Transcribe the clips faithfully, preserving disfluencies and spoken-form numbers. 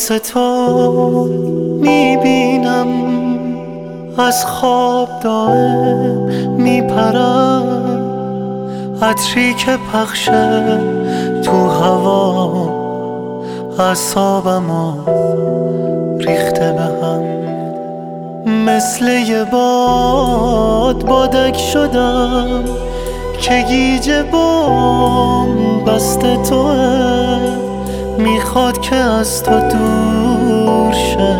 واسه تو میبینم از خواب دائم میپرم، عطری که پخشه تو هوا اعصابمو ریخته به هم. مثل یه باد بادک شدم که گیج بام بسته توه، میخواد که از تو دور شه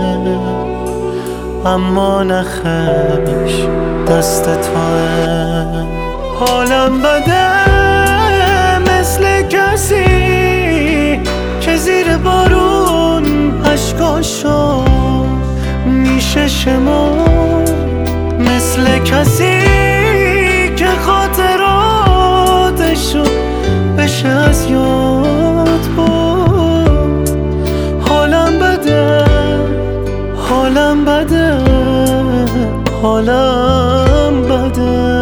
اما نخش دست توه. حالم بده مثل کسی که زیر بارون اشکاشو میشه شمرد، مثل کسی که خاطراتشو بشه از یاد برد. حالم بده حالم بده حالم بده.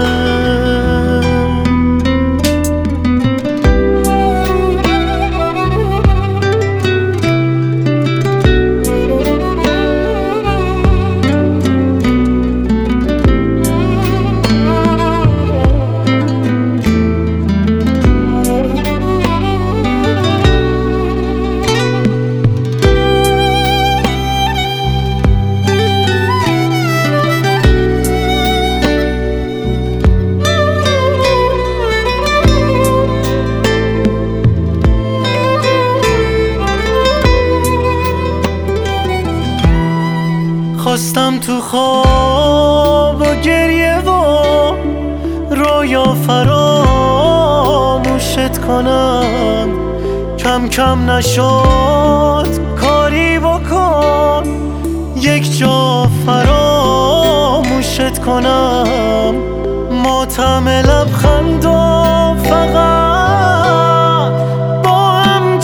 خواستم تو خواب و گریه و رویا فراموشت کنم، کم کم نشد کاری بکن یک جا فراموشت کنم. ماتم لبخند و فقط با هم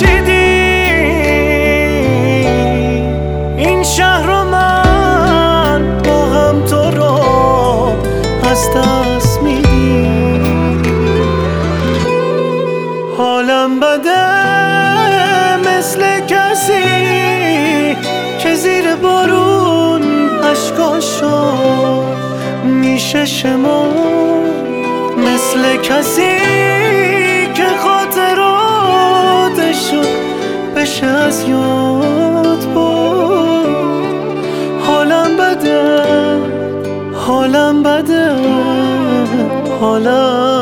چشیدیم این شهر رو، من با هم تو رو از دست میدیم. حالم بده مثل کسی که زیر بارون اشکاشو میشه شمرد، مثل کسی که خاطراتشو بشه از یاد برد. حالم بده حالم بده حالم